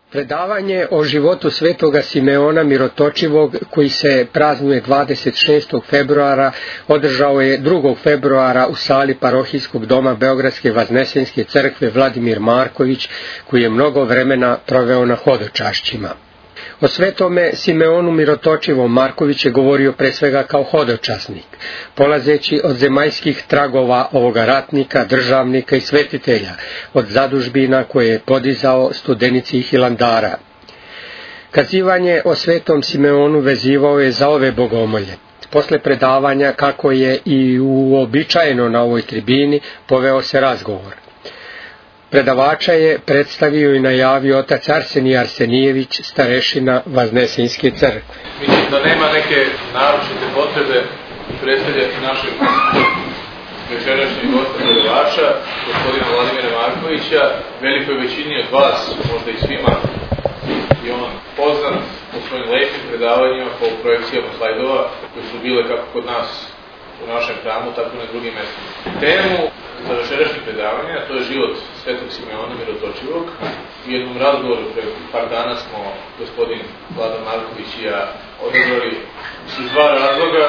Predavanje o životu svetoga Simeona Mirotočivog, koji se praznuje 26. februara, održao je 2. februara u sali parohijskog doma Beogradske Vaznesenske crkve Vladimir Marković, koji je mnogo vremena proveo na hodočašćima. O svetome Simeonu Mirotočivom Marković je govorio pre svega kao hodočasnik, polazeći od zemaljskih tragova ovoga ratnika, državnika i svetitelja, od zadužbina koje je podizao studenici Hilandara. Kazivanje o svetom Simeonu vezivao je za ove bogomolje. Posle predavanja, kako je i uobičajeno na ovoj tribini, poveo se razgovor. Predavača je predstavio i najavio otac Arsenij Arsenijević, starešina Vaznesenske crkve. Mislim da nema neke naročite potrebe predstavljati našeg večerašnjeg gosta predavača, gospodina Vladimira Markovića. Velikoj većini od vas, možda i svima, i on poznat po svojim lepim predavanjima, po projekcijama slajdova, koje su bile kako kod nas u našem hramu, tako i na drugim mestima. Temu za večerašnje predavanje, a to je život svetog Simeona Mirotočivog. U jednom razgovoru pre par dana smo gospodin Vladan Marković i ja odabrali iz dva razloga.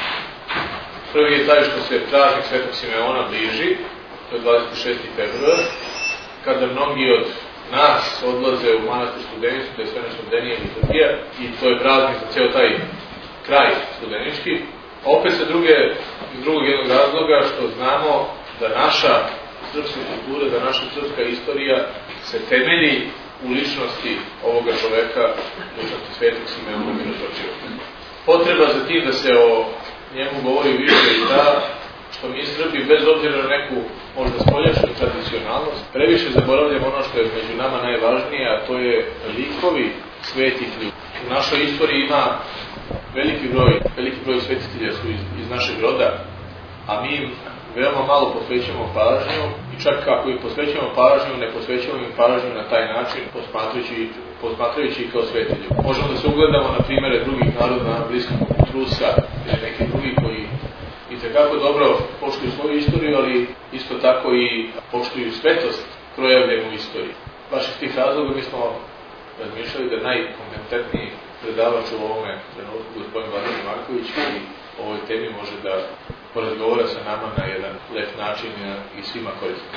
Prvi je taj što se praznik svetog Simeona bliži, to je 26. februar, kada mnogi od nas odlaze u manastir Studenicu, to je Svenostudenija liturgija, i to je praznik za ceo taj kraj studenički. Opet sa drugog jednog razloga što znamo da naša srpska kultura, da naša srpska istorija se temelji u ličnosti ovoga čoveka, ličnosti svetog Simeona Mirotočivog. Potreba za tim da se o njemu govori više i ta što mi Srbi, bez obzira na neku možda spoljašnju tradicionalnost, previše zaboravljamo ono što je među nama najvažnije, a to je likovi svetih ljudi. U našoj istoriji ima veliki broj svetitelja su iz našeg roda, a mi im veoma malo posvećamo pažnju i čak ako im posvećamo pažnju, ne posvećamo im pažnju na taj način, posmatrajući ih kao svetelju. Možemo da se ugledamo na primere drugih naroda, na Bliskom Trusa ili neki drugi koji itekako dobro poštuju svoju istoriju, ali isto tako i poštuju svetost projavljenu u istoriji. Baš iz tih razloga mi smo razmišljali da najkompetentniji predavač u ovome trenutku, gospodin Vladimir Marković, koji o ovoj temi može da porazgovara sa nama na jedan lep način i svima koristan.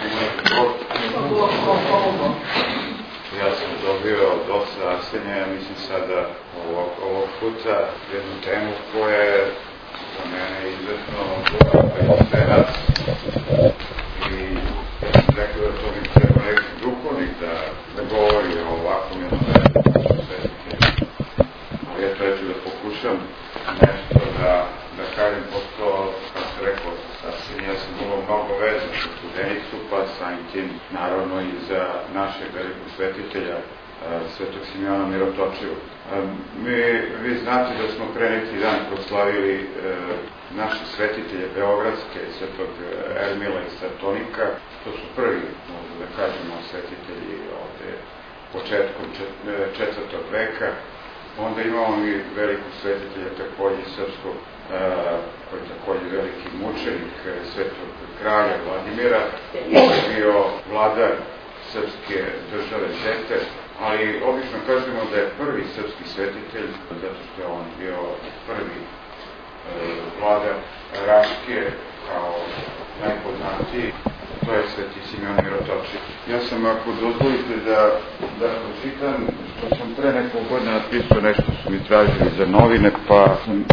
Ja sam dobio od oca Arsenija, mislim sada ovog puta, jednu temu koja je za mene izuzetno dobra i sve nas. I ja sam rekao da to mi treba neki duhovnik da govori o ovakvom jednom svetitelju. Ja ću da pokušam nešto da kažem, pošto, kao se rekao, sasvim ja sam bilo mnogo vezan za Studenicu, pa samim tim, naravno, i za našeg velikog svetitelja, svetog Simeona Mirotočivog. Vi znate da smo pre neki dan proslavili naše svetitelje Beogradske, svetog Ermila i Satonika. To su prvi, možda da kažemo, svetitelji ovde početkom 4. veka. Onda imamo i velikog svetitelja, takođe srpskog, koji je takođe veliki mučenik, svetog kralja Vladimira, koji je bio vladar srpske države Zete, ali obično kažemo da je prvi srpski svetitelj, zato što je on bio prvi vladar Raške, kao najpoznatiji, to je sveti Simeon Mirotočiv. Ja sam, ako dozvolite da pročitam, što sam pre nekog godina napisao, nešto su mi tražili za novine, pa sam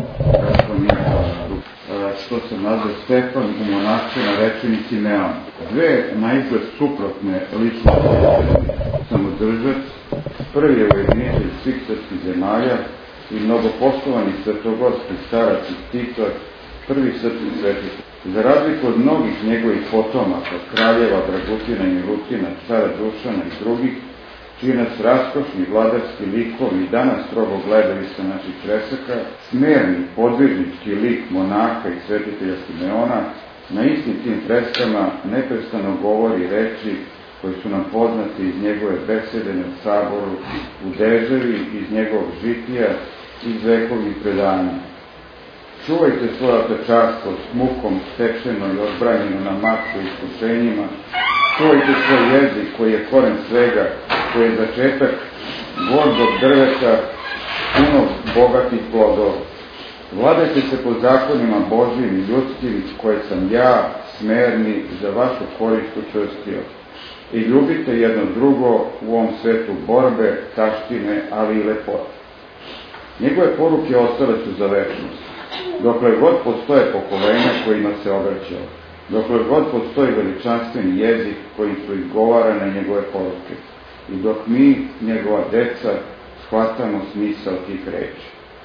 što sam nazvao Stefan u monaštvu na rečeni Simeon. Dve naizgled suprotne ličnosti samodržac, prvi je ujedinitelj svih srpskih zemalja i mnogopoštovani svetogorski starac i stičar, prvi srpski svetitelj. Za razliku od mnogih njegovih potomaka, kraljeva Dragutina i Milutina, cara Dušana i drugih, čiji nas raskošni vladarski likovi i danas strogo gledaju sa naših fresaka, smerni podvižnički lik monaha i svetitelja Simeona na istim tim freskama neprestano govori reči koji su nam poznati iz njegove besede na saboru, u deževi, iz njegovog žitija, iz vekovnih predanja. Čuvajte svoje otečarstvo s mukom stečeno i odbranjeno na matku i iskušenjima. Čuvajte svoj jezik koji je koren svega koji je začetak gordog drveta, puno bogatih plodova. Vladajte se po zakonima Božjim i ljudskim, koje sam ja, smerni, za vašu korist učvrstio. I ljubite jedno drugo u ovom svetu borbe, taštine, ali i lepote. Njegove poruke ostale su za večnost. Dokle god postoje pokolenja kojima se obraćao, dokle god postoji veličanstveni jezik kojim su izgovarane njegove poruke i dok mi, njegova deca, shvatamo smisao tih reči.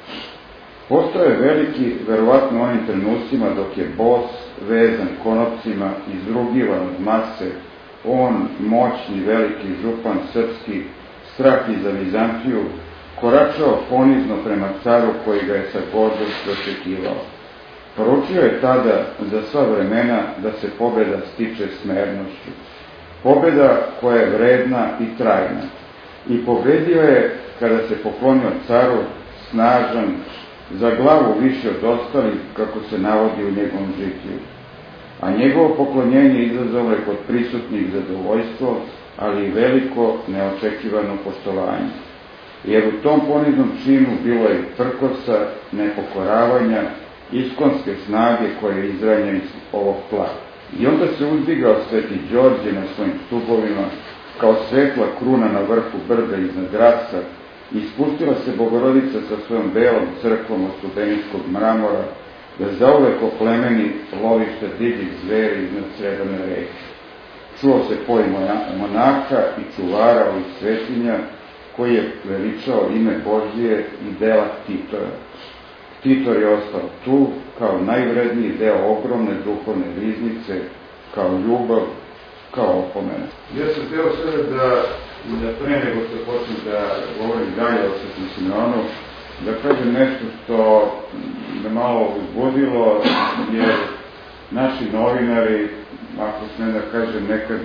Postoje veliki, verovatno onim trenucima dok je bos, vezan konopcima, izrugivan od mase, on, moćni, veliki župan srpski, strah i za Vizantiju, koračao ponizno prema caru koji ga je sa gordošću očekivao. Poručio je tada za sva vremena da se pobeda stiče smernošću. Pobeda koja je vredna i trajna. I pobedio je kada se poklonio caru, snažan, za glavu više od ostalih, kako se navodi u njegovom žitiju. A njegovo poklonjenje izazvalo je kod prisutnih zadovoljstvo, ali i veliko neočekivano poštovanje. Jer u tom poniznom činu bilo je prkosa, nepokoravanja, iskonske snage koja je izranja iz ovog tla. I onda se uzdigao sveti Đorđe na svojim stubovima, kao svetla kruna na vrhu brda iznad rasa, i spustila se Bogorodica sa svojom belom crkvom od studeničkog mramora, da zauvek oplemeni lovište divljih zveri iznad Srebrne reke. Čuo se poj monaha i čuvara ovih svetinja, koji je veličao ime Božije i dela Titora. Titor je ostao tu kao najvredniji deo ogromne duhovne riznice, kao ljubav, kao opomena. Ja sam hteo sada da pre nego što počnem da govorim dalje o Svetom Simeonu, da kažem nešto što me malo uzbudilo, jer naši novinari, ako smem da kažem, nekad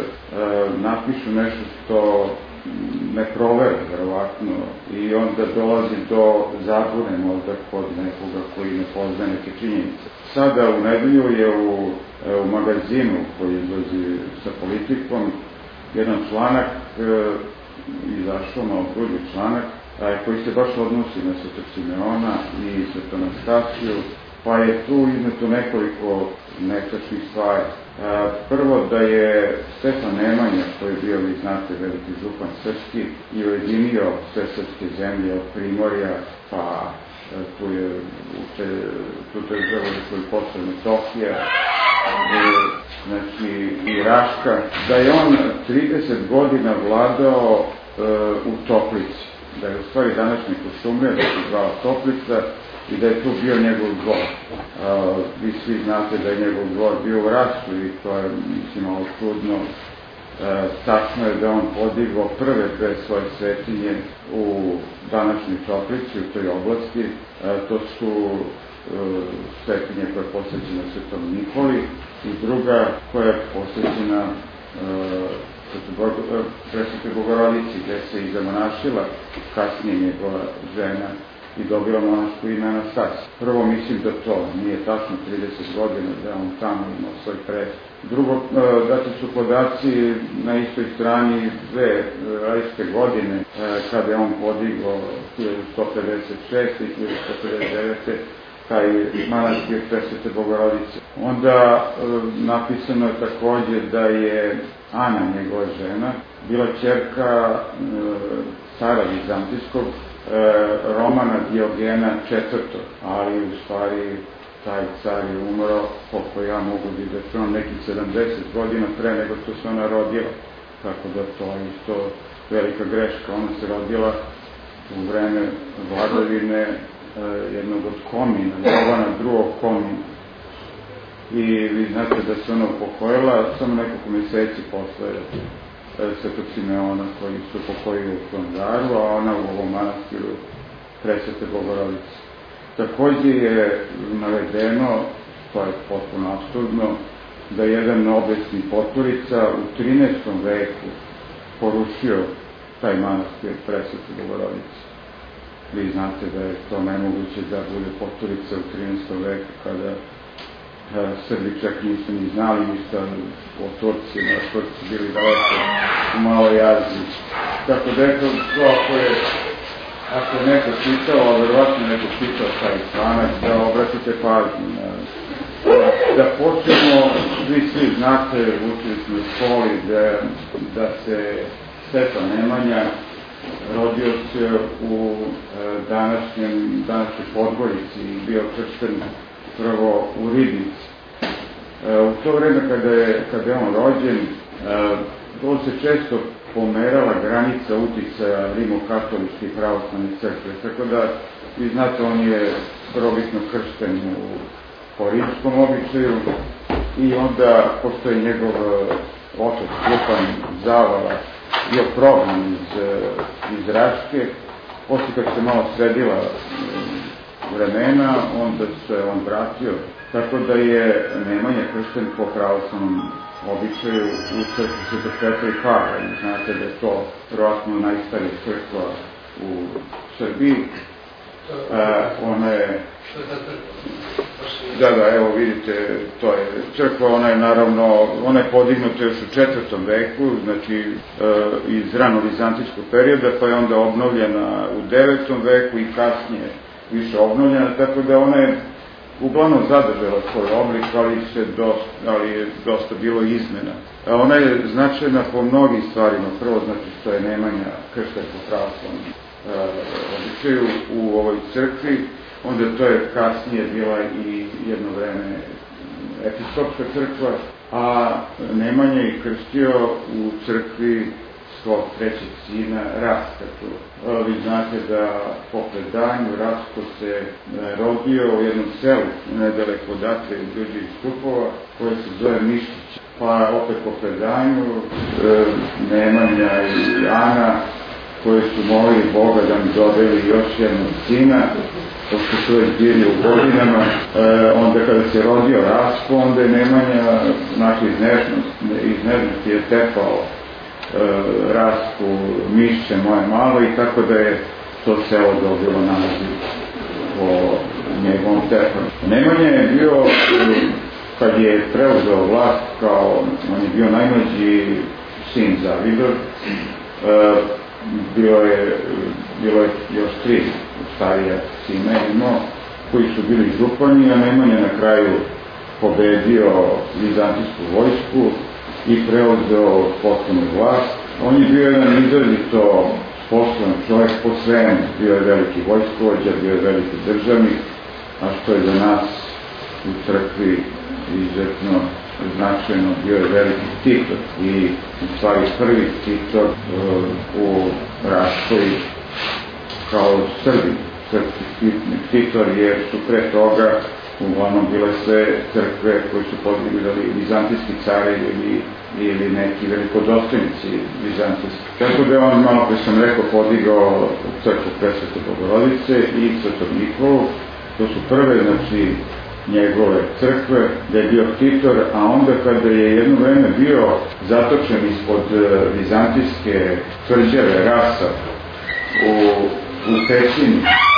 napišu nešto što ne provere, verovatno, i onda dolazi do zabune možda kod nekoga koji ne poznaje neke činjenice. Sada u nedelju je u magazinu koji izlazi sa Politikom jedan članak izašao, malo drugi članak, koji se baš odnosi na Svetog Simeona i Svetu Anastasiju, pa je tu izneto nekoliko netačnih stvari. Prvo, da je Stefan Nemanja, koji je bio, vi znate, veliki župan srpski, i ujedinio sve srpske zemlje od Primorja, pa tu je tu državu koji je Kosovo i Metohija, znači i Raška, da je on 30 godina vladao u Toplici, da je u stvari današnji Košumlija, da se zvao Toplica, i da je tu bio njegov dvor. Vi svi znate da je njegov dvor bio u Rastu i to je, mislim, malo čudno. Tačno je da on podigao prve dve svoje svetinje u današnjoj Toplici, u toj oblasti. To su svetinje koja je posvećena Svetom Nikoli i druga koja je posvećena Presvetoj Bogorodici, gde se i zamonašila kasnije njegova žena i dobila monaško ime Anastasija. Prvo, mislim da to nije tačno 30 godina da on tamo imao svoj prest. Drugo, dati su podaci na istoj strani dve rajske godine, kada je on podigao 1156. i 1159. taj manastir Presvete Bogorodice. Onda napisano je takođe da je Ana, njegova žena, bila ćerka cara Vizantijskog, Romana Diogena IV. Ali u stvari taj car je umro, koliko ja mogu da izračunam, nekih 70 godina pre nego što se ona rodila. Tako da to je isto velika greška. Ona se rodila u vreme vladavine jednog od Komina, Jovana II. Komina. I vi znate da se ona upokojila samo nekoliko meseci posle Svetog Simeona, koji su upokojili u Hilandaru, a ona u ovom manastiru Presvete Bogorodice. Takođe je navedeno, to je potpuno apsurdno, da jedan obesni Poturica u 13. veku porušio taj manastir Presvete Bogorodice. Vi znate da je to nemoguće da bude Poturica u 13. veku, kada Srbi čak nisu ni znali ništa o Turcima, Turci bili daleko u Maloj Aziji. Tako da je to ako je neko čitao, a verovatno neko čitao taj članak, da obratite pažnju. Da počnemo, vi svi znate, učili smo u školi, da se Stefan Nemanja rodio se u današnjoj Podgorici i bio kršten prvo u Ribnici. U to vreme kada je on rođen, to se često pomerala granica uticaja rimokatoličke i pravoslavne crkve, tako da, vi znate, on je prvobitno kršten po rimskom običaju i onda, pošto je njegov otac župan Zavala bio prognan iz Raške, posle kad se malo sredila vremena, onda se on vratio, tako da je Nemanja kršten po pravoslavnom običaju u crkvi Svetog Petra i Pavla. Znate da je to vjerojatno najstarija crkva u Srbiji. Ona je... Da, evo vidite, to je crkva, ona je podignuta još u 4. veku, znači iz rano-vizantijskog perioda, pa je onda obnovljena u 9. veku i kasnije više obnovljena, tako da ona je uglavnom zadržala svoj oblik, ali je dosta bilo izmena. Ona je značajna po mnogim stvarima. Prvo, znači što je Nemanja kršten po pravoslavnom običaju u ovoj crkvi, onda to je kasnije bila i jedno vreme episkopska crkva, a Nemanja je krstio u crkvi svog trećeg sina Rastka. Vi znate da po predanju Rastko se rodio u jednom selu nedaleko odatle iz Đurđevih Stupova, koje se zove Mištić. Pa opet po predanju Nemanja i Ana, koji su molili Boga da mi dodeli još jednog sina, pošto su već bili u godinama, onda kada se rodio Rastko, onda je Nemanja, znači iz nežnosti je tepao Rastku, mišće moje malo, i tako da je to selo dobilo naziv po njegovom tepanju. Nemanja je bio, kad je preuzeo vlast, on je bio najmlađi sin Zavidor, bilo je još 3 starija sina imao, koji su bili župani, a Nemanja na kraju pobedio vizantijsku vojsku i preuzeo potpunu vlast. On je bio jedan izrazito sposoban čovjek po svemu, bio je veliki vojskovođa, bio je veliki državnik, a što je za nas u crkvi izuzetno značajno, bio je veliki ktitor i u stvari prvi ktitor u Raškoj kao Srbi, srpski ktitor, jer su pre toga uglavnom bile sve crkve koje su podigli vizantijski cari ili neki velikodostojnici vizantijski. Tako da je on, malo pre sam rekao, podigao crkvu Presvete Bogorodice i Svetog Nikolu. To su prve, znači, njegove crkve, da je bio ktitor, a onda kada je jedno vreme bio zatočen ispod vizantijske tvrđave Rasa u pećini,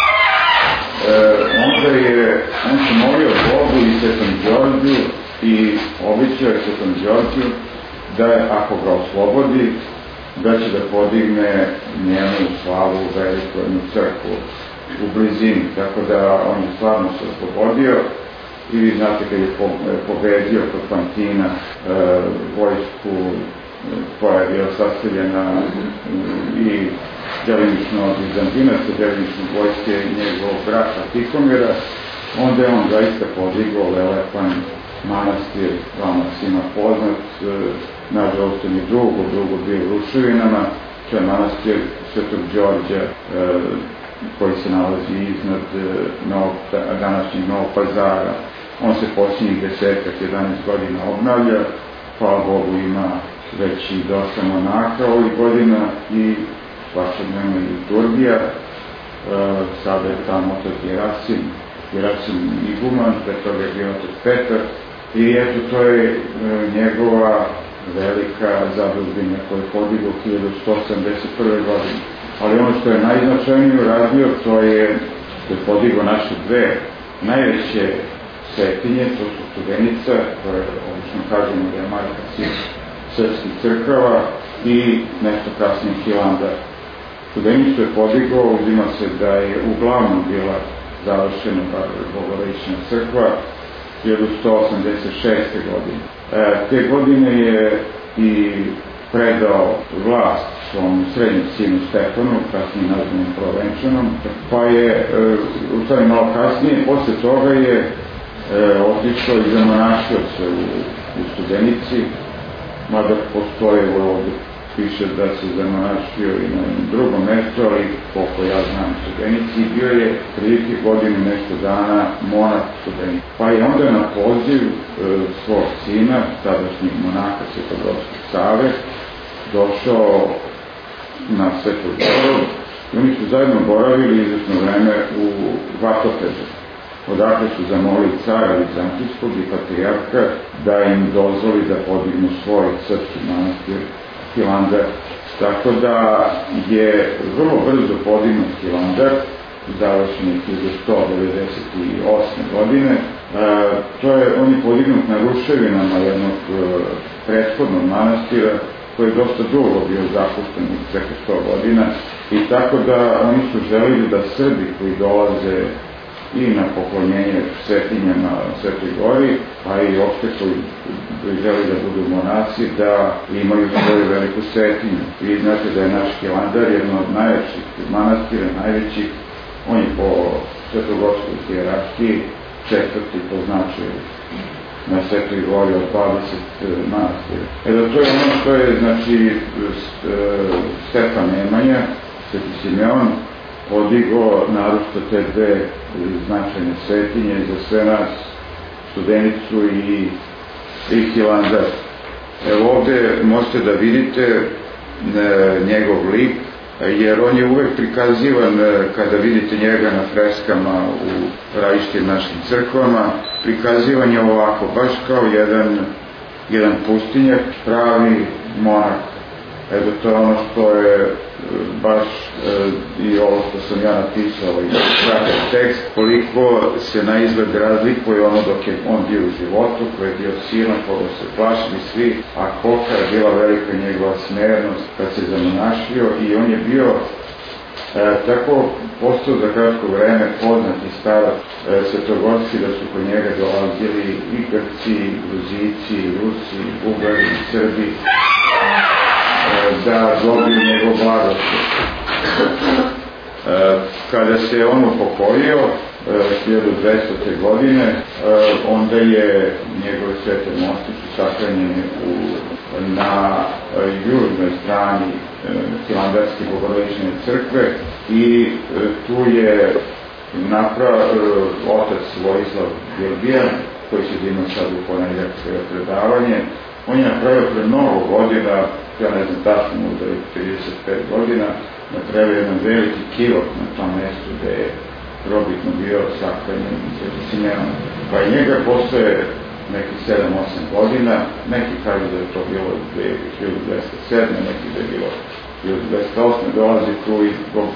on se molio Bogu i Svetom Đorđu i običao je Svetom Đorđu da ako ga oslobodi, da će da podigne njemu slavu veliku jednu crkvu u blizini. Tako da on je stvarno se oslobodio i vi znate kad je pobedio kod Pantina vojsku koja je bila sastavljena i delimično od Vizantinaca, delimično vojske njegovog brata Tikomira, onda je on zaista podigao velepan manastir, vama svima poznat, nažalost je drugo bio u ruševinama, to je manastir Svetog Đorđa, koji se nalazi iznad današnjeg Novog Pazara. On se posljednjih 10-11 godina obnavlja, hvala Bogu ima već i dosta monaha ovih godina i svakodnevno i liturgija. Sada je tamo otac Gerasim Iguman, pre toga je bio otac Petar, i eto, to je njegova velika zadužbina koju je podigao 1181. godine. Ali ono što je najznačajnije uradio, to je podigao naše dve najveće svetinje, to su Studenica, koje obično kažemo da je majka svih srpskih crkava, i nešto kasnije Hilandar. Studenicu je podigao, uzima se da je uglavnom bila završena Bogorodična crkva 1186. godine. Te godine je i predao vlast svom srednjem sinu Stefanu, kasnije nazvanom Provenčanom, pa je, u stvari malo kasnije, posle toga je otišao i zamonašio se u Studenici, mada postoje ovdje, piše da se zamonašio i na drugom mjestu, ali koliko ja znam u Studenici, bio je prilike godine nešto dana monah Studenici. Pa je onda na poziv svog sina, tadašnjeg monaka Svetogorskog Save, došao na Svetu Goru i oni su zajedno boravili izvesno vreme u Vatopežu. Odakle su zamolili cara Vizantijskog i patrijarha da im dozvoli da podignu svoj srpski manastir Hilandar. Tako da je vrlo brzo podignut Hilandar, završen je 1198. godine. On je podignut na ruševinama jednog prethodnog manastira koji je dosta dugo bio zapušten preko 100 godina i tako da oni su želili da Srbi koji dolaze i na poklonjenje svetinjama Svetoj Gori, a i opšte koji želi da budu monaci, da imaju svoju veliku svetinju. Vi znate da je naš Hilandar jedno od najvećih manastira, najvećih, on je po svetogorskoj hijerarhiji četvrti po značaju na Svetoj Gori od 20 manastira. To je ono što je, znači, Stefan Nemanja, Sveti Simeon, podigo naročito te dve značajne svetinje za sve nas, Studenicu i Hilandar. Evo ovde možete da vidite njegov lik, jer on je uvek prikazivan, kada vidite njega na freskama u različitim našim crkvama, prikazivan je ovako, baš kao jedan pustinjak, pravi monah. Evo to je ono što je baš i ovo što sam ja napisao i kratak tekst, koliko se na izgled razlikuje ono dok je on bio u životu, koji je bio silan, koga se plašili svi, a kolika je bila velika njegova smernost kad se zamonašio i on je bio tako postao za kratko vreme poznat i starac svetogorski da su kod njega dolazili i Grci, i Gruzici, i Rusi, i Bugari, i Srbi, da dobiju njegov blagoslov. Kada se on upokojio 1200. godine, onda je njegove svete mosti su sahranjene na južnoj strani Hilandarske Bogorodične crkve i tu je otac Vojislav Bilbijan, koji će da ima sad u ponedjeljak svoje predavanje. On je napravio pre mnogo godina, ja ne znam tačno, možda i 35 godina, napravio jedan veliki kilot na tom mjestu gde je probitno bio sahranjen Sveti Simeon. Pa i njega postoje neki 7-8 godina, neki kažu da je to bilo 1207, neki da je bilo 1208, dolazi tu i zbog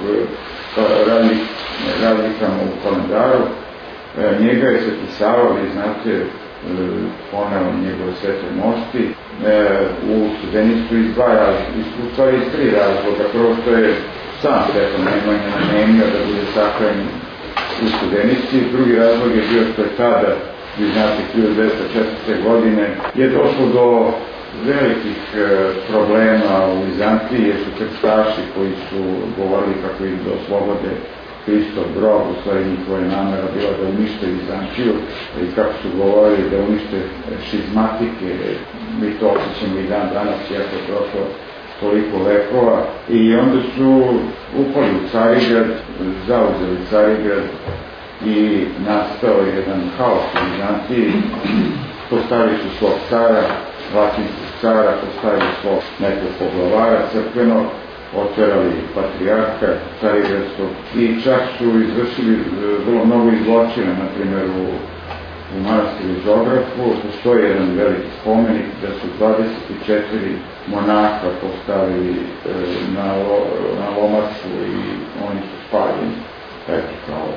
razlikama u kalendaru. Njega je Sveti Sava, vi znate, poneo njegove svete mošti u Studenicu iz tri razloga. Prvo što je sam Stefan Nemanja namenio da bude sahranjen u Studenici, drugi razlog je bio što je tada, vi znate, 1904. godine je došlo do velikih problema u Vizantiji, jer su krstaši koji su govorili kako ih da oslobode Hristov grob, u stvari njihova namera bila da unište Vizantiju i kako su govorili da unište šizmatike, mi to osjećamo i dan danas, iako je prošlo toliko vekova, i onda su upali u Carigrad, zauzeli Carigrad i nastao jedan haos u Vizantiji. Postavili su svog cara, latinskog cara, postavili svog nekog poglavara crkvenog, otverali patrijarha Carigradskog i čak su izvršili vrlo mnogo zločina, na primjer u manastiru Zografu postoji jedan veliki spomenik da su 24 monaha postavili na lomaču i oni su spaljeni, eto,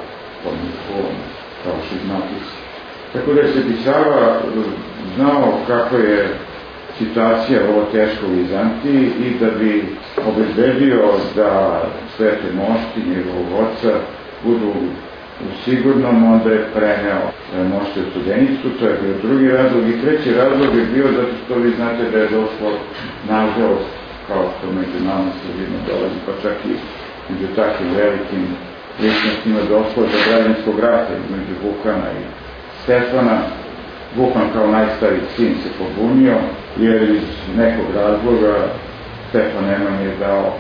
kao šizmatici. Tako da je Sveti Sava znao kako je situacija vrlo teška u Vizantiji i da bi obezbedio da svete mošti njegovog oca budu u sigurnom, onda je preneo mošte u Studenicu. To je bio drugi razlog. I treći razlog je bio zato što vi znate da je došlo, nažalost, kao što među nama sredino dolazi, pa čak i među takvim velikim ličnostima došlo do građanskog rata između Vukana i Stefana. Vukan kao najstariji sin se pobunio, jer iz nekog razloga Stefan Nemanji je dao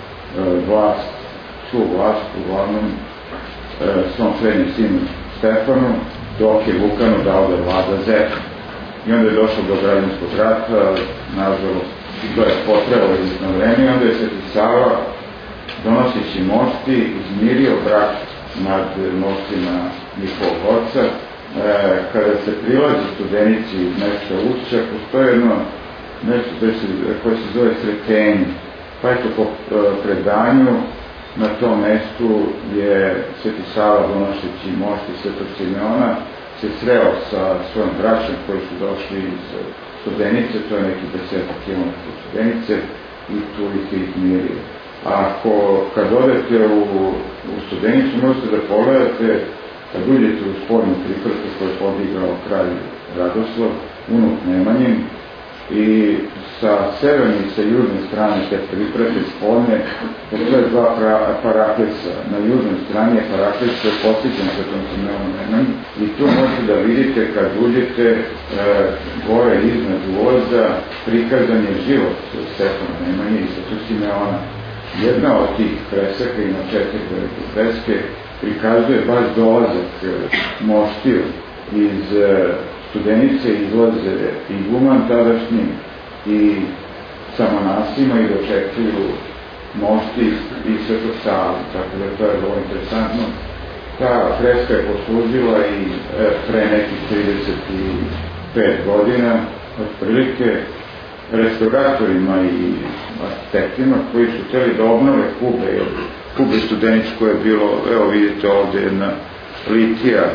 svu vlast uglavnom svom srednjem sinu Stefanu, dok je Vukanu dao da vlada zemlju. I onda je došlo do građanskog rata, nažalost, i to je potrebalo izvjesno vreme, i onda je Sveti Sava, donoseći mošti, izmirio brak nad moštima njihovog oca. Kada se prilazi Studenici iz mesta Ušća, postoje jedno nešto koje se zove Sretenje. Pa eto, po predanju na tom mestu je Sveti Sava, donošeći mošti Svetog Simeona, se sreo sa svojom braćom koji su došli iz Studenice, to je neki 10 km od Studenice, i tu ih je izmirio. A kad odete u Studenicu, možete da pogledate, kad uđete u spornu priprtu koju je podigao kralj Radoslav, unuk Nemanjin, i sa severne i sa južne strane te priprete sporne, postoje dva paraklisa. Na južnoj strani je paraklis koji je posjećan Svetom Simeonu Nemanji, i tu možete da vidite kad uđete gore iznad ulaza prikazan je život Stefana Nemanje i Svetog Simeona. Jedna od tih fresaka, ima 4 velike freske, prikazuje baš dolazak moštiju iz Studenice, izlaze iguman tadašnji i sa monasima i dočekuju mošti iz Svetog Save, tako da to je vrlo interesantno. Ta freska je poslužila i pre nekih 35 godina, otprilike, restauratorima i arhitektima koji su hteli da obnove Kube Studenicu, koje je bilo, evo vidite ovde jedna litija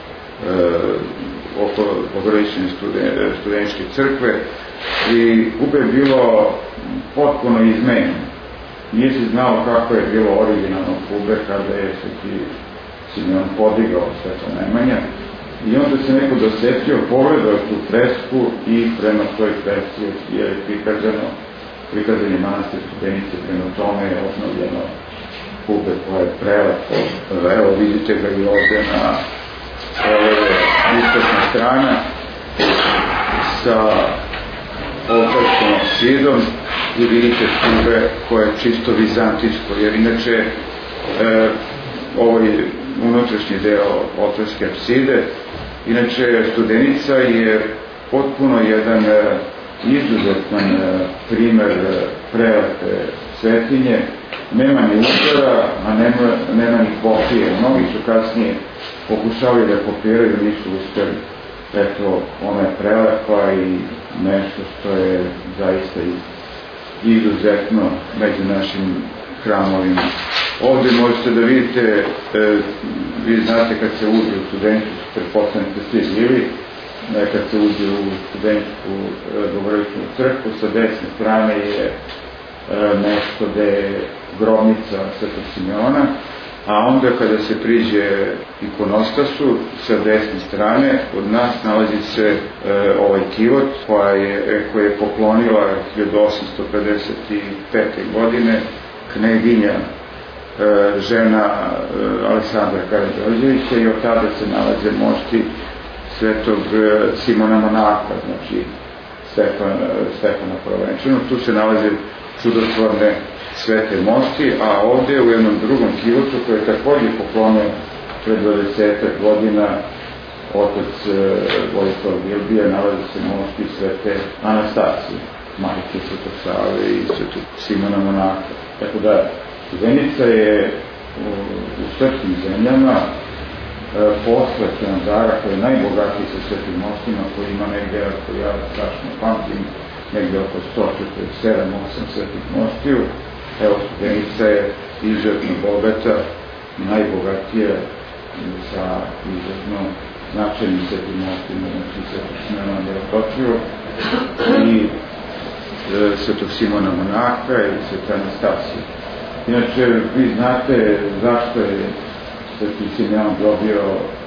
oko pogranične studeničke crkve, i Kube je bilo potpuno izmenjeno. Nije se znalo kako je bilo originalno Kube kada je Sveti Simeon podigao Sveta Nemanja, i onda se neko dosetio, pogledao tu fresku i prema toj freski je prikazan je manastir Studenice, prema tome je obnovljeno Kube koje je prelepo. Evo vidite ga i ovde na istočna strana sa oltarskom apsidom, i vidite Kube koje je čisto vizantijsko, jer inače ovo je unutrašnji deo oltarske apside. Inače, Studenica je potpuno jedan izuzetan primer prelepe svetinje. Nema ni uzora, a nema ni kopije. Mnogi su kasnije pokušali da kopiraju, nisu uspeli. Eto, ona je prelepa i nešto što je zaista izuzetno među našim hramovima. Ovde možete da vidite, vi znate kad se uđe u Studenicu, pretpostavljate svi bili, kad se uđe u Studeničku Bogorodičnu crkvu, sa desne strane je mesto gde je grobnica Svetog Simeona, a onda kada se priđe ikonostasu, sa desne strane od nas nalazi se ovaj kivot koji je poklonila 1855. godine kneginja, žena Aleksandra Karađorđevića, i od tada se nalaze mošti Svetog Simona Monaha, znači Stefana Prvenčanog. Tu se nalaze čudotvorne svete mošti, a ovde u jednom drugom kivotu koji je takođe poklonio pred 20 godina otac Vojislav Bilbija, nalaze se mošti Svete Anastasije, majke Svetog Save i Svetog Simona Monaha. Tako da Studenica je u srpskim zemljama posle Hilandara, koji je najbogatiji sa svetim moštima, koji ima negde, ako ja strašno pamtim, negde oko 147-8 svetih moštiju. Evo, Studenica je izuzetno bogata, najbogatija, sa izuzetno značajnim svetim moštima, znači Svetog Simeona Mirotočivog, i Svetog Simona Monaha i Svete Anastasije. Inače, vi znate zašto je Sveti Simeon dobio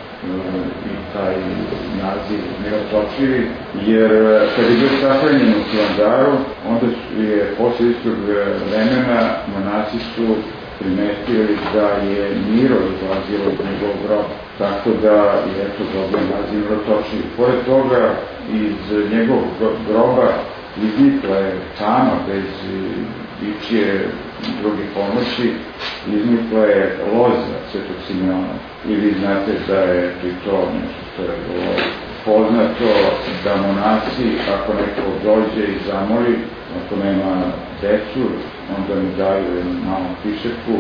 i taj naziv Mirotočivi, jer kad je bio sahranjen u Hilandaru, onda je posle istog vremena monasi su primetili da je Miro izlazilo iz njegovog groba, tako da je to dobio naziv Mirotočivi. Pored toga, iz njegovog groba iznikla je tama bez ičije druge pomoći, iznikla je loza Svetog Simeona. I vi znate da je to nešto što je bilo poznato, da monasi, ako neko dođe i zamoli, ako nema decu, onda mi daju jednu malu pišeku,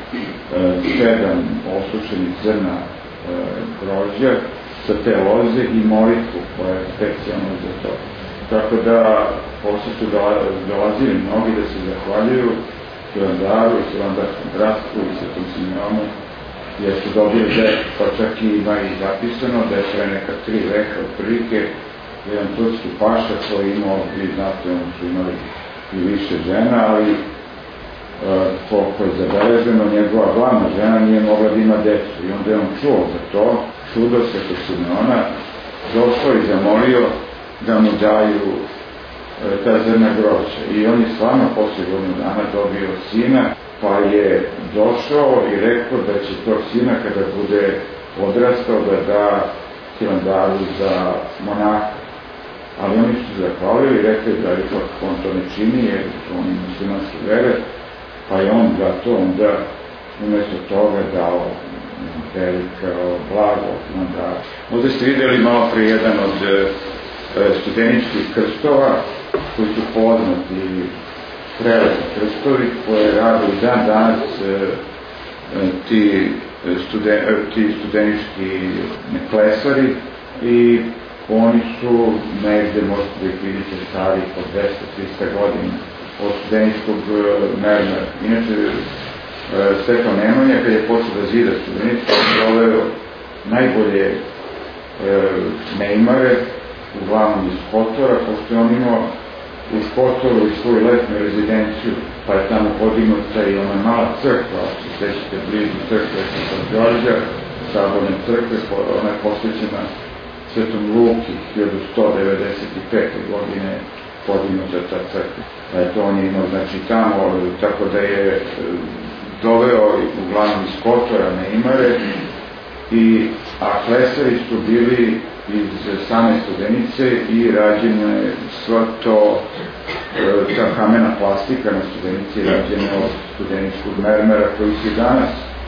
7 osušenih zrna grožđa sa te loze i molitvu koja je specijalno za to. Tako da posle su dolazili mnogi da se zahvaljuju Hilandaru i Hilandarskom bratstvu i Svetom Simeonu, jer su dobili decu, pa čak i ima i zapisano da je pre neka 3 veka otprilike jedan turski paša koji imao, vi znate, oni su imali i više žena, ali koliko je zabeleženo, njegova glavna žena nije mogla da ima decu i onda je on čuo za to, čudo Svetog Simeona, došao i zamolio da mu daju ta zrna grožđa. I on je stvarno posle godinu dana dobio sina, pa je došao i rekao da će tog sina kada bude odrastao da Hilandaru za monaha. Ali oni su zahvalili i rekli da ipak on to ne čini, jer su oni muslimanske vere, pa je on zato onda umesto toga dao velika blago Hilandaru. Ovde ste videli malo pre jedan od studeničkih krstova, koji su poznati prelezni krstovi, koje rade i dan danas ti studenički klesari, i oni su negde, možete da ih vidite, stari po 200-300 godina od studeničkog mermera. Inače, Stefan Nemanja, kad je počeo da zida studeničko, proveo najbolje neimare, uglavnom iz Kotora, pošto je on imao u Kotoru i svoju letnu rezidenciju, pa je tamo podignuta i ona mala crkva, ako se sećate blizu crkve Svetog Đorđa, saborne crkve, ona je posvećena Svetom Luki, 1195. godine podignuta ta crkva. Eto, on je imao, znači, tamo, tako da je doveo uglavnom iz Kotora neimare, a klesari su bili iz same Studenice i rađena je sva to, ta kamena plastika na Studenici je rađena od studeničkog mermera koji se danas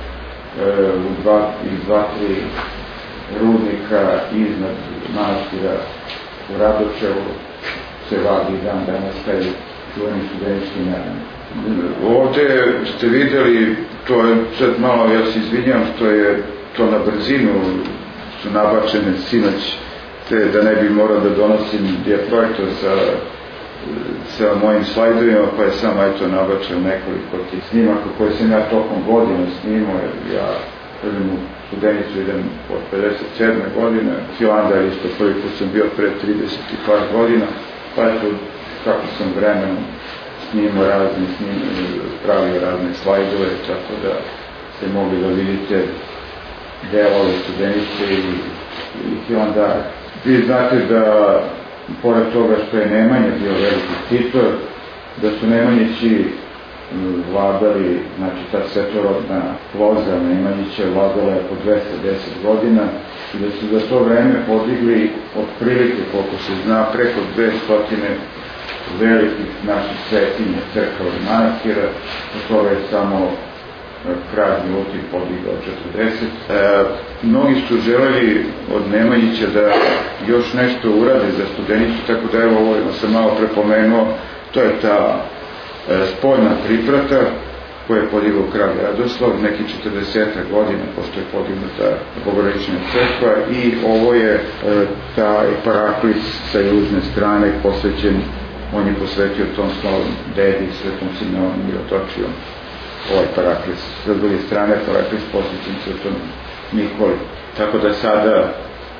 iz 2-3 rudnika iznad manastira u Radočevu se vadi dan danas taj čuveni studenički mermer. Ovde ste videli, to je sad malo, ja se izvinjam što je to na brzinu su nabačene sinoć, te da ne bi morao da donosim projektor sa mojim slajdovima, pa je samo nabačen nekoliko tih snimaka koje sam ja tokom godina snimao, jer ja u Studenicu idem od 57. godine, Hilandar isto prvi put sam bio pre 30 i par godina, pa eto kako sam vremenom snimao pravio razne slajdove, tako da ste mogli da vidite delove Studenice i Hilandara. Vi znate da, pored toga što je Nemanja bio veliki štitor, da su Nemanjići vladali, znači ta svetorodna loza Nemanjića vladala je po 210 godina i da su za to vreme podigli otprilike, koliko se zna, preko 200 velikih naših svetinja, crkava i manastira, od toga je samo kralj Milutin podigao 40. Mnogi su želeli od Nemanjića da još nešto urade za Studenicu, tako da evo ovo sam malo prepomenuo, to je ta spoljna priprata koju je podigao kralj Radoslav neki 40 godina pošto je podignuta Bogorodična crkva, i ovo je taj paraklis sa južne strane posvećen, on je posvetio tom svom dedi Svetom Simeonu Mirotočijom. Ovaj paraklis, sa druge strane paraklis posvećen Svetom Nikoli. Tako da sada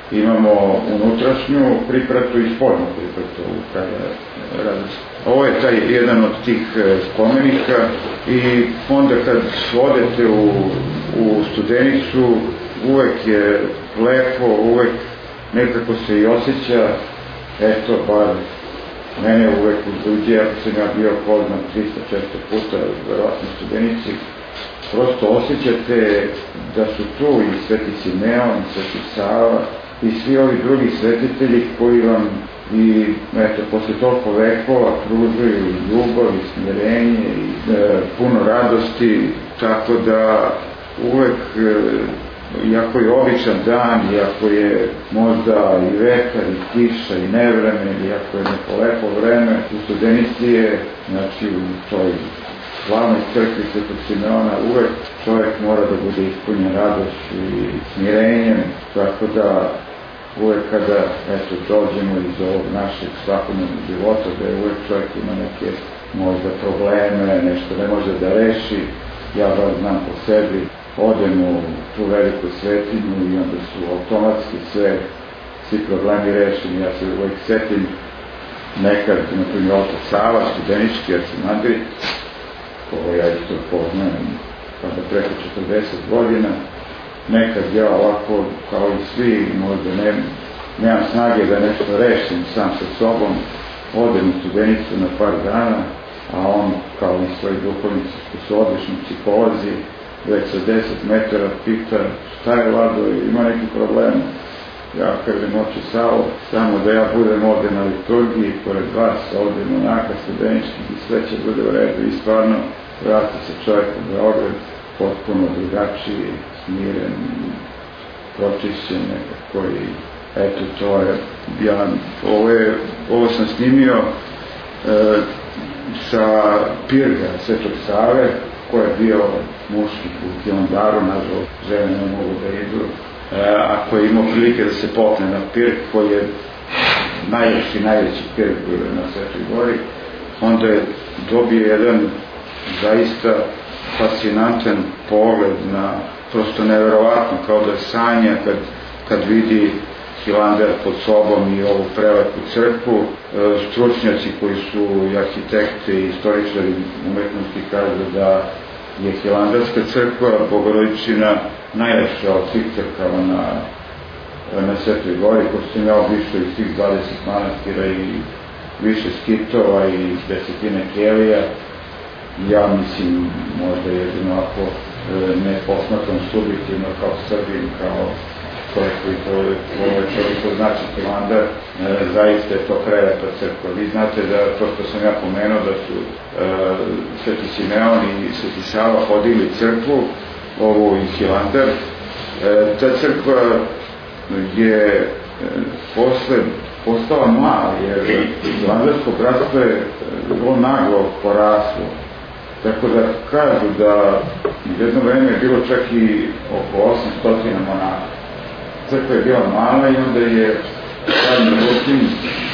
imamo unutrašnju pripratu i spoljnu pripratu u kraju Radosti. Ovo je taj jedan od tih spomenika i onda kad odete u Studenicu, uvek je lepo, uvek nekako se i osjeća, eto, bar mene uvek uzbuđe, ako sam ja bio poznan 300-400 puta, verovatno u Studenici, prosto osjećate da su tu i Sveti Simeon, i Sveti Sava, i svi ovi drugi svetitelji koji vam i eto, posle toliko vekova pružuju i ljubav i smirenje i puno radosti, tako da uvek, iako je običan dan, iako je možda i vetar i kiša i nevreme, iako je neko lepo vreme, u Studenici je, znači u toj glavnoj crkvi Svetog Simeona uvek čovjek mora da bude ispunjen radošću i smirenjem, tako da uvek kada dođemo iz ovog našeg svakodnevnog života, da je uvek čovjek ima neke možda probleme, nešto ne može da reši, ja bar znam po sebi, odem u tu veliku svetinju i onda su automatski svi problemi rešeni. Ja se uvek setim nekad, na primjer, otac Sava, studenički arhimandrit, kogo ja isto poznajem kada preko 40 godina, nekad ja ovako, kao i svi, možda nemam snage da nešto rešim sam sa sobom, odem u Studenicu na par dana, a on, kao i svoji duhovnici, što su odlični psiholozi, već sa 10 metara pita šta je, Vlado, ima neki problem. Ja kažem, oče Savo, samo da ja budem ovde na liturgiji, pored vas, ovde monaka studeničkih i sve će bude u redu. I stvarno, vrati se čovjek u Beograd, potpuno drugačiji, smiren, pročišćen nekako i eto, to je, ovo sam snimio sa pirga Svetog Save, ko je bio muški u Hilandaru, nažalost, žene ne mogu da idu, ako je imao prilike da se popne na pirg, koji je najveći pirg na Svetoj Gori, onda je dobio jedan zaista fascinantan pogled na, prosto neverovatno, kao da sanja kad vidi Hilandar pod sobom i ovu prelepu crkvu. Stručnjaci koji su i arhitekti i istoričari umetnosti kažu da je Hilandarska crkva Bogorodičina najlepša od svih crkava na Svetoj Gori, ko sam ja obišao i svih 20 manastira i više skitova i desetine kelija. Ja mislim, možda jedino ako ne posmatram subjektivno kao Srbin, kao čovjek koji to znači Hilandar, zaista je to prelepa crkva. Vi znate da, to što sam ja pomenuo, da su Sveti Simeon i Sveti Sava podigli crkvu, ovu iz Hilandar. Ta crkva je posle postala mala, jer Hilandarsko bratstvo je vrlo naglo poraslo. Tako da kažu da jedno vreme je bilo čak i oko 800 monaka. Crkva je bila mala i onda je Vladimir Lukin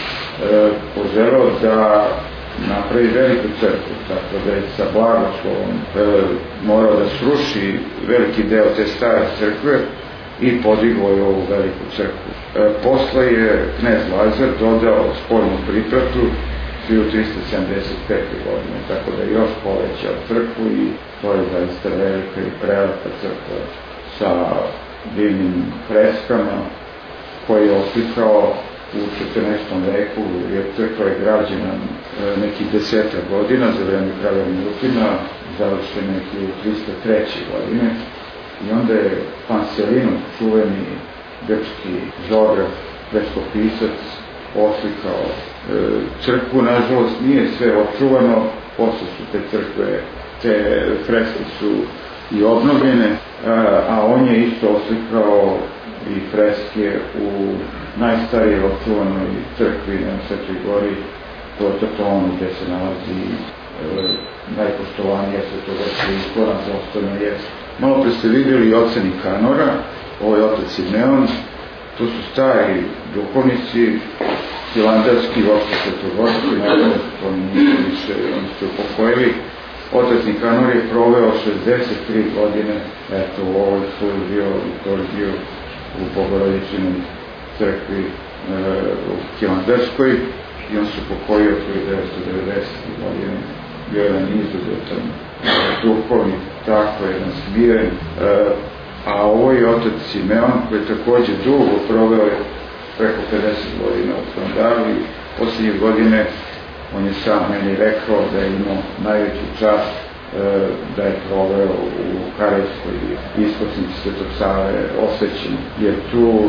poželao da napravi veliku crkvu, tako da je sa blagoslovom morao da sruši veliki deo te stare crkve i podigao je ovu veliku crkvu. Posle je knez Lazar dodao spoljnu pripratu 1375. godine, tako da je još povećao crkvu i to je zaista velika i prelepa crkva sa divnim freskama koje je oslikao u 14. veku, jer crkva je građena nekih 10 godina za vreme kralja Milutina, završena je 1303. godine i onda je Panselino, čuveni grčki geograf, freskopisac, oslikao crkvu. Nažalost nije sve očuvano, posle su te crkve, te freske su i obnovljene, a on je isto oslikao i freske u najstarijoj očuvanoj crkvi na Svetoj Gori, to je Tatonu, gde se nalazi najpoštovanija svetogorska ikona za ostojno jesu. Malo pre ste vidjeli oca Nikanora, ovo je otac Simeon, to su stari duhovnici, hilandarski, uopšte svetogorski, naravno, oni nisu više, oni su upokojili. Otac Nikanor je proveo 63 godine, eto, u ovoj službio liturgiju u Bogorodičinom crkvi u Hilandarskoj i on se pokojio 1990. godine. Bio jedan izuzetan duhovnik, tako jedan smiren, a ovo je otac Simeon koji je takođe dugo proveo preko 50 godina u Hilandaru i posljednje godine on je sam meni rekao da je imao najveću čast da je proveo u Karejskoj isposnici Svetog Save osvećen, jer tu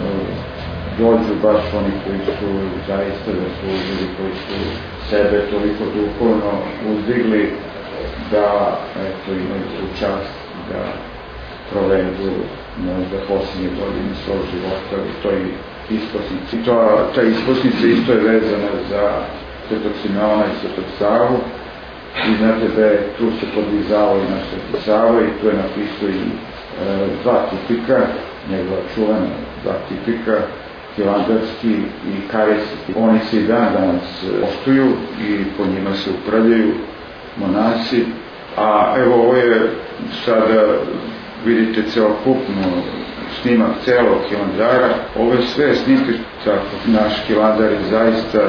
dođu baš oni koji su zaista zaslužili, koji su sebe toliko duhovno uzdigli da imaju tu čast da provedu možda posljednje godine svog života u toj isposnici. Ta isposnica isto je vezana za Svetog Simeona i Svetog Savu i znate da je tu se podvizao i naš Sveti Sava i tu je napisao i dva tipika, njegova čuvena dva tipika, hilandarski i karejski. Oni se i dan danas poštuju i po njima se upravljaju monasi, a evo ovo je sada, vidite, celokupno snimak celog Hilandara. Ove sve snimke, tako, naš Hilandar je zaista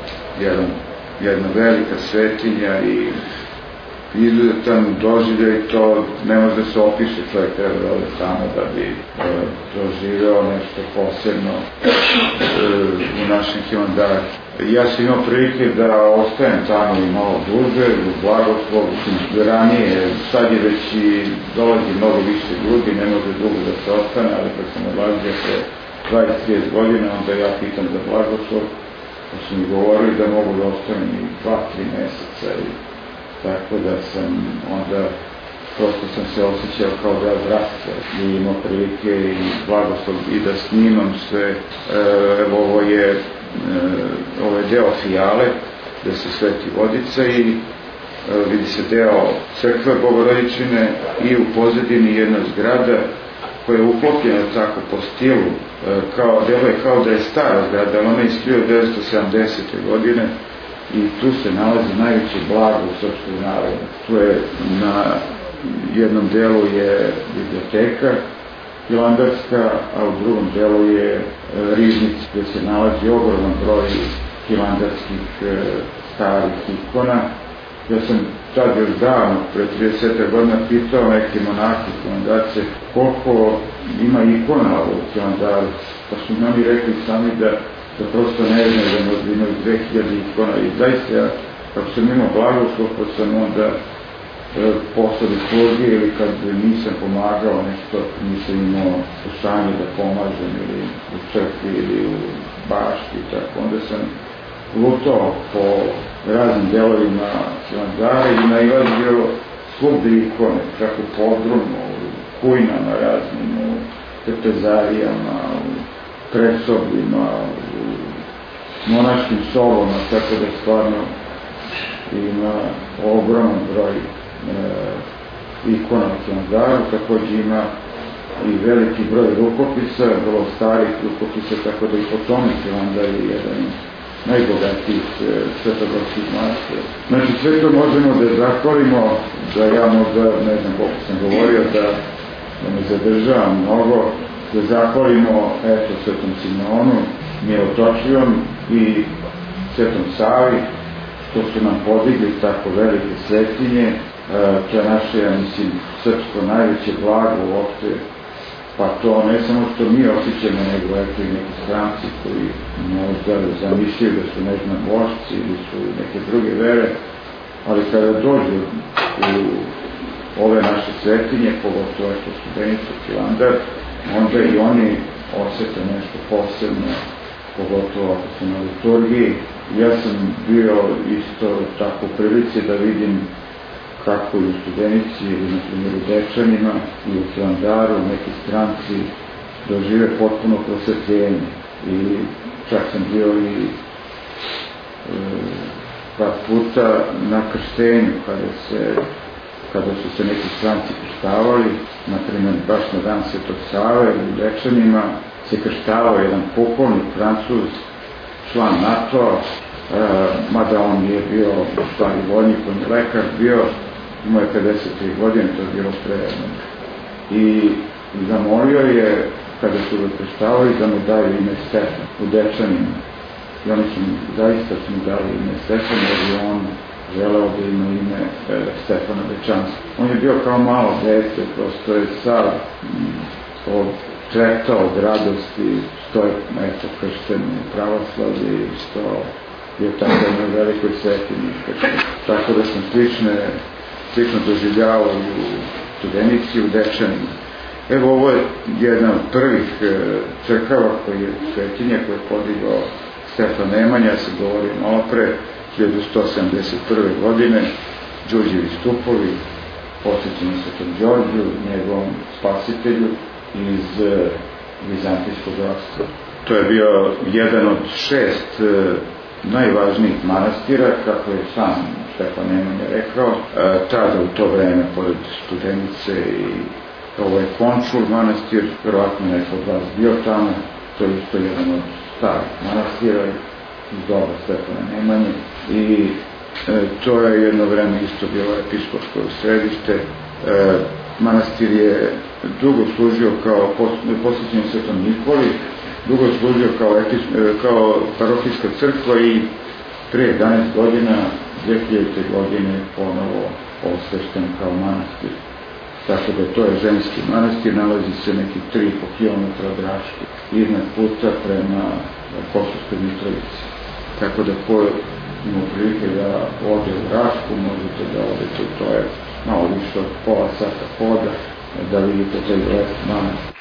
jedna velika svetinja i izuzetan doživljaj, to ne može da se opiše, čovjek treba da ode tamo da bi doživljao nešto posebno u našem Hilandaru. Ja sam imao prilike da ostajem tamo i malo duže, u blagoslov, ranije, sad je već i dolazi mnogo više ljudi, ne može dugo da se ostane, ali kad sam odlazio pre 20-30 godina, onda ja pitam za blagoslov, pa su mi govorili da mogu da ostanem i 2-3 meseca i tako da sam onda prosto sam se osjećao kao da odrastao i imao prilike i blagoslov i da snimam sve. Evo ovo je deo fijale gde se sveti vodica i vidi se deo crkve Bogorodičine i u pozadini jedna zgrada koja je uklopljena tako po stilu, deluje kao da je stara zgrada, ali ona je iz 1970. godine i tu se nalazi najveće blago u srpskog naroda. Tu je na jednom delu je biblioteka hilandarska, a u drugom delu je riznica gde se nalazi ogroman broj hilandarskih starih ikona. Ja sam tad još davno, pre 30 godina, pitao neke monake hilandarce koliko ima ikona u Hilandaru, pa su nam rekli sami da prosto ne znaju da možda imaju 2000 ikona i zaista ja, kako sam imao blagoslov, pa sam onda posle službe ili kad nisam pomagao nešto, nisam imao stanje da pomažem ili u crkvi ili u bašti, tako onda sam lutao po raznim delovima Hilandara i nailazio svugde ikone, čak u podrumu, u kujnama raznim, u trpezarijama, u predsobima, u monaškim sobama, tako da stvarno ima ogroman broj ikona u Hilandaru, takođe ima i veliki broj rukopisa, vrlo starih rukopisa, tako da i po tome Hilandar je jedan najbogatijih svetogorskih manastira. Znači sve to možemo da zahvalimo, da ja možda, ne znam koliko sam govorio, da ne zadržavam mnogo, da zahvalimo Svetom Simeonu, Mirotočivom i Svetom Savi, što su nam podigli tako velike svetinje. To je naše, ja mislim, srpsko najveće blago uopšte, pa to ne samo što mi osjećamo, nego eto i neki stranci koji možda zamišljaju da su, ne znam, bošci ili su neke druge vere, ali kada dođu u ove naše svetinje, pogotovo što su Benica, Hilandar, onda i oni osjete nešto posebno, pogotovo ako su na liturgiji. Ja sam bio isto tako u prilici da vidim kako i u Studenici ili na primjer u Dečanima i u Hilandaru neki stranci dožive potpuno prosvetljenje i čak sam bio i par puta na krštenju kada su se neki stranci krštavali, na primjer baš na dan Svetog Save u Dečanima se krštavao jedan pukovnik Francuz, član NATO-a, mada on nije bio u stvari vojnik, on je lekar bio, imao je 53 godine, to je bilo prejedno. I zamolio je kada su ga krštavali, da mu daju ime Stefan u Dečanima. I oni su zaista mu dali ime Stefan, jer je on želeo da ima ime Stefana Dečanstva. On je bio kao malo dete, prosto je sav tretao od radosti što je kršten u pravoslavlje i što je tako na velikoj svetini. Tako da sam slično doživljavao u Studenici, u Dečanima. Evo, ovo je jedna od prvih crkava svetinje koje je podigao Stefan Nemanja, ja se govorio malo pre, 1171. godine, Đurđevi stupovi, posvećeni Svetom Đorđu, njegovom spasitelju iz Vizantijskog ropstva. To je bio jedan od 6 najvažnijih manastira, kako je sam Stefan Nemanja rekao, tada u to vreme, pored Studenice i ovo je Končul manastir, verovatno neko od vas bio tamo, to je isto jedan od starih manastira iz doba Stefana Nemanje i to je jedno vreme isto bilo episkopsko središte. Manastir je dugo služio kao posvećen Svetom Nikoli, dugo služio kao parohijska crkva i pre 11 godina, 2000. godine ponovo osvešten kao manastir. Tako da to je ženski manastir, nalazi se nekih 3,5 km od Raške, iznad puta prema Kosovskoj Mitrovici. Tako da ko ima prilike da ode u Rašku, možete da odete, to je malo više od pola sata hoda, da vidite taj lep manastir.